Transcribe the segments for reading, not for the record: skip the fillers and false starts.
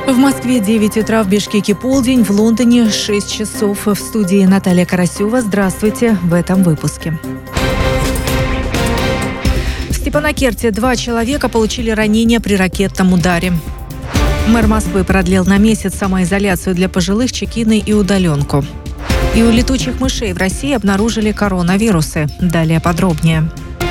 В Москве 9 утра, в Бишкеке полдень, в Лондоне 6 часов. В студии Наталья Карасева. Здравствуйте в этом выпуске. В Степанакерте 2 человека получили ранения при ракетном ударе. Мэр Москвы продлил на месяц самоизоляцию для пожилых, чекины и удаленку. И у летучих мышей в России обнаружили коронавирусы. Далее подробнее.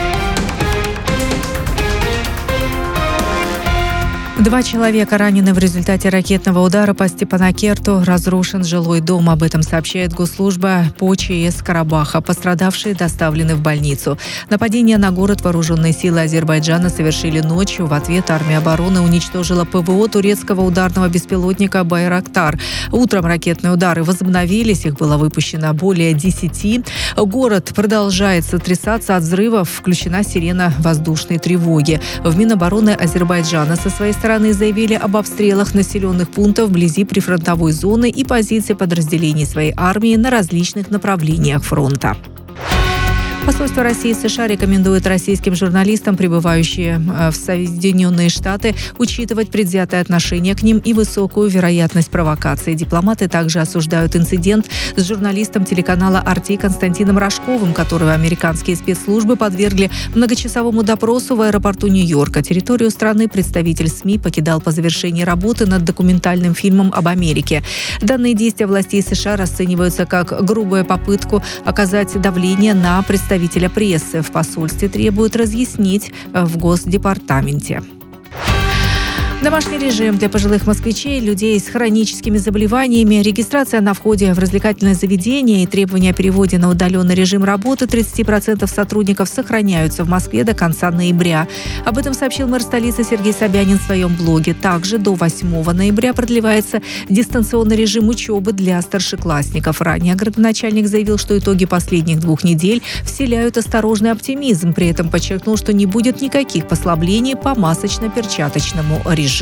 2 человека ранены в результате ракетного удара по Степанакерту. Разрушен жилой дом. Об этом сообщает госслужба по ЧС Карабаха. Пострадавшие доставлены в больницу. Нападение на город вооруженные силы Азербайджана совершили ночью. В ответ армия обороны уничтожила ПВО турецкого ударного беспилотника «Байрактар». Утром ракетные удары возобновились. Их было выпущено более 10. Город продолжает сотрясаться от взрывов. Включена сирена воздушной тревоги. В Минобороны Азербайджана со своей стороны заявили об обстрелах населенных пунктов вблизи прифронтовой зоны и позиций подразделений своей армии на различных направлениях фронта. Посольство России и США рекомендует российским журналистам, прибывающим в Соединенные Штаты, учитывать предвзятое отношение к ним и высокую вероятность провокации. Дипломаты также осуждают инцидент с журналистом телеканала «Арти» Константином Рожковым, которого американские спецслужбы подвергли многочасовому допросу в аэропорту Нью-Йорка. Территорию страны представитель СМИ покидал по завершении работы над документальным фильмом об Америке. Данные действия властей США расцениваются как грубую попытку оказать давление на представителя прессы. В посольстве требуют разъяснить в Госдепартаменте. Домашний режим для пожилых москвичей, людей с хроническими заболеваниями, регистрация на входе в развлекательное заведение и требования о переводе на удаленный режим работы 30% сотрудников сохраняются в Москве до конца ноября. Об этом сообщил мэр столицы Сергей Собянин в своем блоге. Также до 8 ноября продлевается дистанционный режим учебы для старшеклассников. Ранее градоначальник заявил, что итоги последних 2 недель вселяют осторожный оптимизм. При этом подчеркнул, что не будет никаких послаблений по масочно-перчаточному режиму.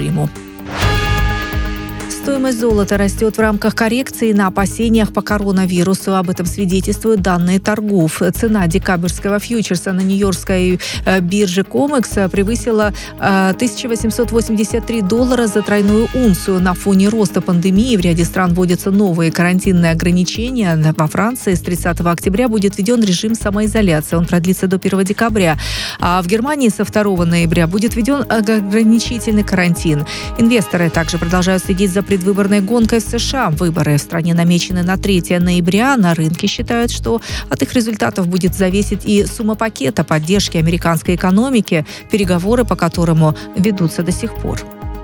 Стоимость золота растет в рамках коррекции на опасениях по коронавирусу. Об этом свидетельствуют данные торгов. Цена декабрьского фьючерса на нью-йоркской бирже COMEX превысила $1883 за тройную унцию. На фоне роста пандемии в ряде стран вводятся новые карантинные ограничения. Во Франции с 30 октября будет введен режим самоизоляции. Он продлится до 1 декабря. А в Германии со 2 ноября будет введен ограничительный карантин. Инвесторы также продолжают следить за предвыборной гонкой в США. Выборы в стране намечены на 3 ноября. На рынке считают, что от их результатов будет зависеть и сумма пакета поддержки американской экономики, переговоры по которому ведутся до сих пор.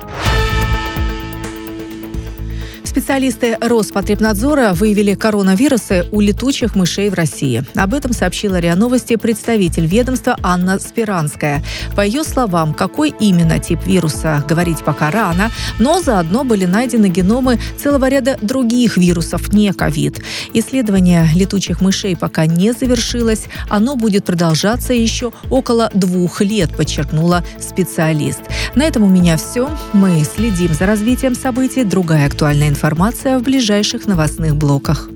Специалисты Роспотребнадзора выявили коронавирусы у летучих мышей в России. Об этом сообщила РИА Новости представитель ведомства Анна Спиранская. По ее словам, какой именно тип вируса, говорить пока рано, но заодно были найдены геномы целого ряда других вирусов, не ковид. Исследование летучих мышей пока не завершилось. Оно будет продолжаться еще около 2 лет, подчеркнула специалист. На этом у меня все. Мы следим за развитием событий. Другая актуальная информация в ближайших новостных блоках.